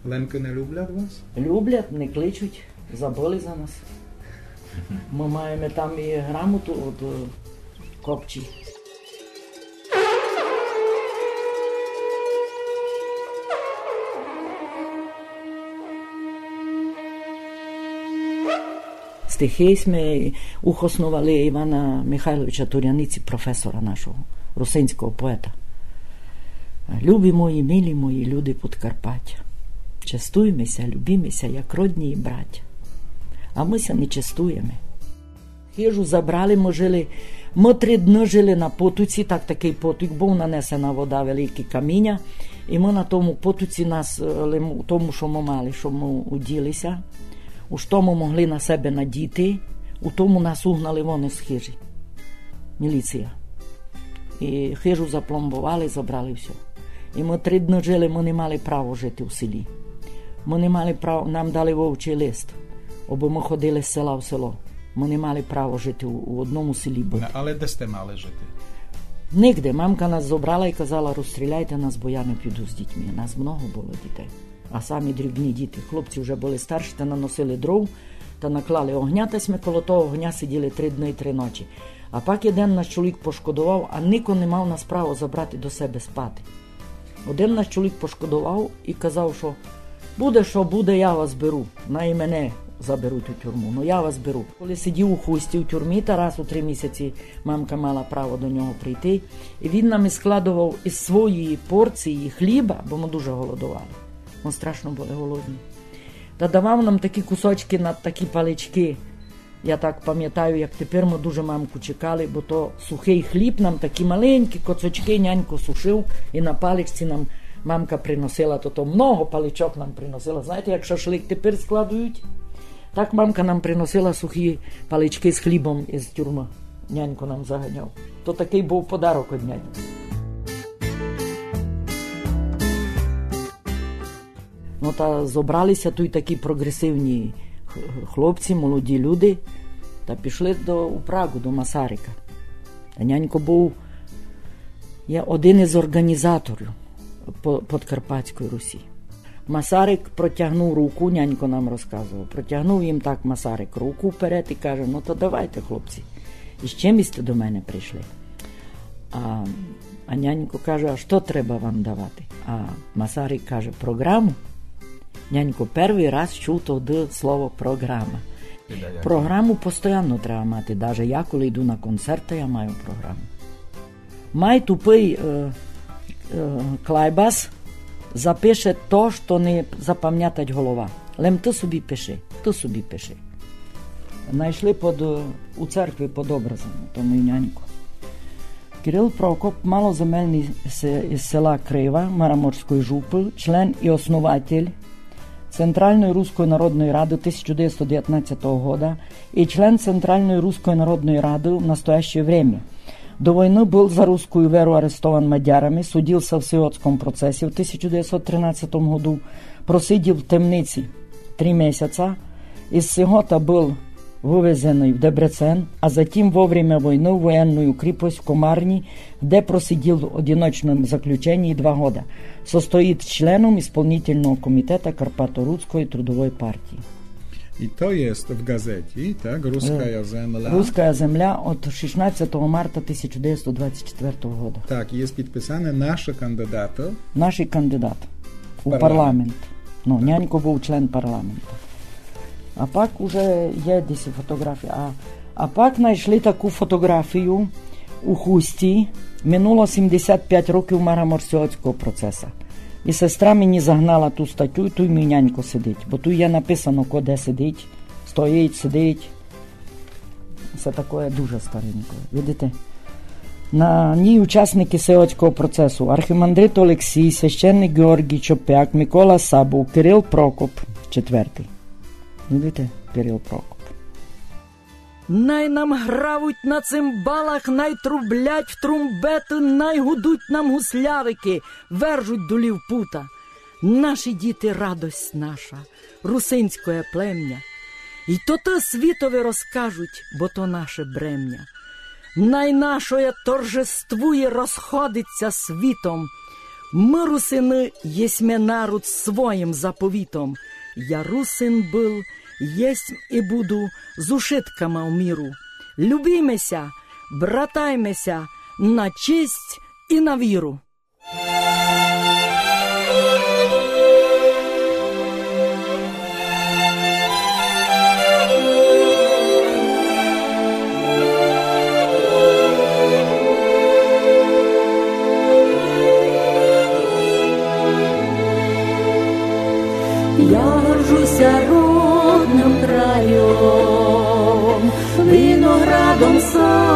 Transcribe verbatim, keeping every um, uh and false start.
Ленки не люблять вас? Люблять, не кличуть, забули за нас. Ми маємо там і грамоту від Копчі. Стихи ми ухоснували Івана Михайловича Туряниці, професора нашого, русинського поета. Любі мої, милі мої люди Подкарпаття, частуємося, любімося, як родні і браття. А мися не частуємо. Хижу забрали, ми жили, ми три дні жили на потуці, так такий потук був, нанесена вода, великі каміння, і ми на тому потуці, нас, тому, що ми мали, що ми уділися, у що ми могли на себе надіти, у тому нас угнали вони з хижі. Міліція. І хижу запломбували, забрали все. І ми три дні жили, ми не мали права жити в селі. Ми не мали права, нам дали вовчий лист, або ми ходили з села в село. Ми не мали права жити у, у одному селі. Не, але де сте мали жити? Нігде. Мамка нас забрала і казала, розстріляйте нас, бо я не піду з дітьми. Нас много було дітей. А самі дрібні діти. Хлопці вже були старші, та наносили дров, та наклали огня, та ми коло того огня сиділи три дні і три ночі. А пак один наш чоловік пошкодував, а ніко не мав нас право забрати до себе спати. Один наш чоловік пошкодував і казав, що буде, що буде, я вас беру. На і мене заберуть у тюрму, ну я вас беру. Коли сидів у Хусті у тюрмі, та раз у три місяці мамка мала право до нього прийти, і він нам і складував із своєї порції хліба, бо ми дуже голодували. Ми страшно були голодні. Та давав нам такі кусочки на такі палички. Я так пам'ятаю, як тепер ми дуже мамку чекали, бо то сухий хліб нам такі маленькі коцочки нянько сушив, і на паличці нам мамка приносила, то то много паличок нам приносила. Знаєте, як шашлик тепер складують? Так мамка нам приносила сухі палички з хлібом із тюрми. Нянько нам заганяв. То такий був подарок від няньки. Ну та зібралися тут такі прогресивні хлопці, молоді люди, та пішли до, у Прагу, до Масарика. А нянько був є один із організаторів Подкарпатської Русі. Масарик протягнув руку, нянько нам розказував, протягнув їм так Масарик руку вперед і каже, ну то давайте, хлопці, і з чимось до мене прийшли. А, а нянько каже, а що треба вам давати? А Масарик каже, програму. Нянько перший раз чув тоді слово програма. Програму постійно треба мати, навіть я, коли йду на концерти, я маю програму. Май тупий е, е, клайбас запише то, що не запам'ятать голова. Лем ти собі пиши, ти собі пиши. Знайшли под, у церкві під образом, тому і няньку. Кирил Прокоп, малоземельний із села Крива, Мараморської жупи, член і основатель Центральної Руської Народної Ради тисяча дев'ятсот дев'ятнадцятого года и член Центральной Русской Народной Рады в настоящее время. До войны был за русскую веру арестован мадярами, судился в Сиотском процессе в тисяча дев'ятсот тринадцятом году, просидів в темниці три месяца, из Сигота был вывезенный в Дебрецен, а затем во время войны в военную крепость в Комарни, где просидел в одиночном заключении два года. Состоит членом исполнительного комитета Карпато-Русской трудовой партии. I to jest w gazecie, tak? Ruskaja Zemля. Ruskaja Zemля od шістнадцятого марта тисяча дев'ятсот двадцять четвертого года. Так, є підписане наші кандидати. Наші кандидат у парламент. парламент. Ну, нянько був член парламенту. А пак уже є десь фотографія. А, а пак знайшли таку фотографію у Хусті. Минуло сімдесят п'ять років Мараморського процесу. І сестра мені загнала ту статтю, і тут мій нянько сидить. Бо тут є написано, куди сидить, стоїть, сидить. Все таке дуже старенько. Видите? На ній учасники Сеотського процесу. Архімандрит Олексій, священник Георгій Чопяк, Микола Сабов, Кирил Прокоп, четвертий. Видите? Кирил Прокоп. Най нам гравуть на цимбалах, най трублять в трумбети, най гудуть нам гуслявики, вержуть дулів пута. Наші діти радость наша, русинське плем'я. І то то світові розкажуть, бо то наше брем'я. Най нашоє торжествує, розходиться світом, Мы, русины, есмя народ своим заповитом. Я русин был, есть и буду з ушитками в миру. Любимеся, братаймеся на честь и на віру. Я горжуся родним краєм, виноградом садом.